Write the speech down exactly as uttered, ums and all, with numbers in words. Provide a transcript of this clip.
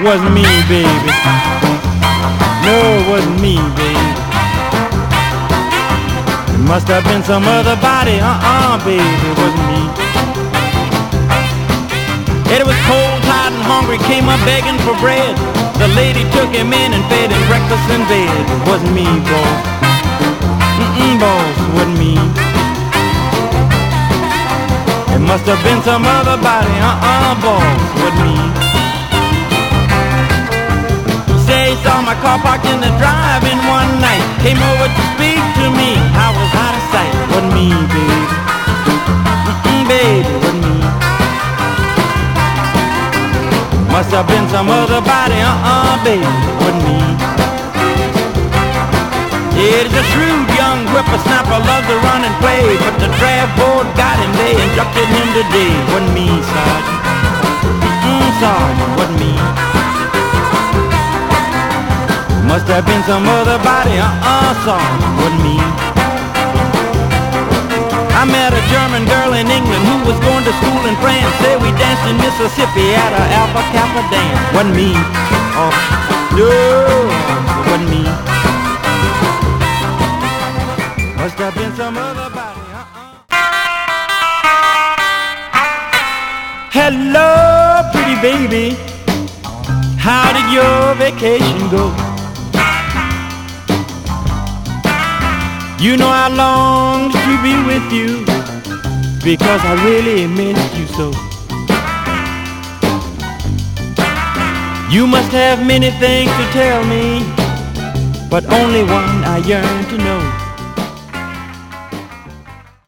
wasn't me, baby. No, it wasn't me, baby. It must have been some other body. Uh-uh, baby, it wasn't me. It was cold, tired, and hungry, came up begging for bread. The lady took him in and fed him breakfast in bed. It wasn't me, boss. Mm-mm, boss, it wasn't me. It must have been some other body. Uh-uh, boss, it wasn't me. He saw my car parked in the drive-in one night. Came over to speak to me. I was out of sight. Wasn't me, baby. Mm-mm, baby, wasn't me. Must have been some other body. Uh-uh, baby, wasn't me. Yeah, it's a shrewd young whippersnapper, loves to run and play, but the draft board got him. They inducted him today. Wasn't me, Sergeant. Mm-mm, Sergeant, wasn't me. Must have been some other body, uh-uh, sorry, wasn't me. I met a German girl in England who was going to school in France. Say we danced in Mississippi at a Alpha Kappa dance. Wasn't me, oh, no, it wasn't me. Must have been some other body, uh-uh. Hello, pretty baby, how did your vacation go? You know I longed to be with you because I really missed you so. You must have many things to tell me, but only one I yearn to know.